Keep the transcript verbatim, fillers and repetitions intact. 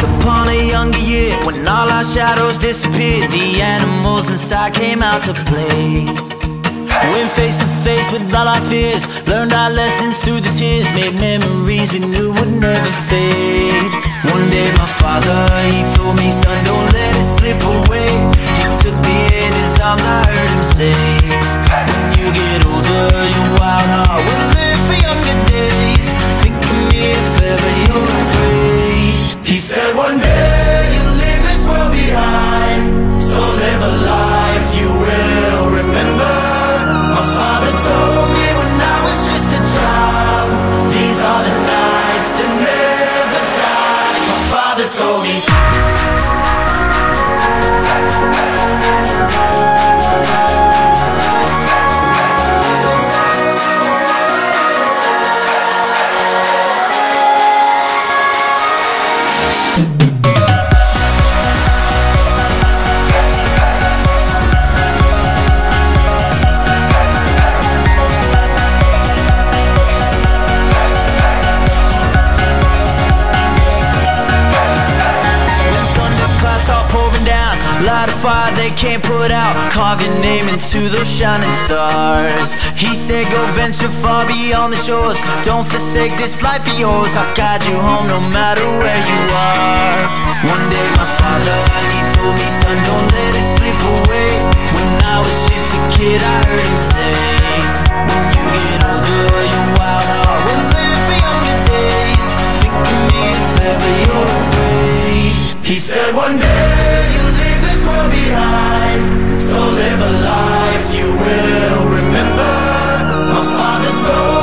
Once upon a younger year, when all our shadows disappeared, the animals inside came out to play. Went face to face with all our fears, learned our lessons through the tears, made memories we knew would never fade. One day my father, he told me, son, don't let it slip away. He took me in his arms, I heard him say, when you get older, your wild heart will live for younger days. Think of me if ever you're afraid. He said one day you'll leave this world behind, so live a life you will remember. My father told me when I was just a child, these are the nights that never die. My father told me. Light a fire they can't put out, carve your name into those shining stars. He said go venture far beyond the shores, don't forsake this life of yours. I'll guide you home no matter where you are. One day my father, he told me, son, don't let it slip away. When I was just a kid I heard him say, when you get older your wild heart will live for younger days. Think of me if ever you're afraid. He said one day you'll leave this world behind, so live a life you will remember. My father told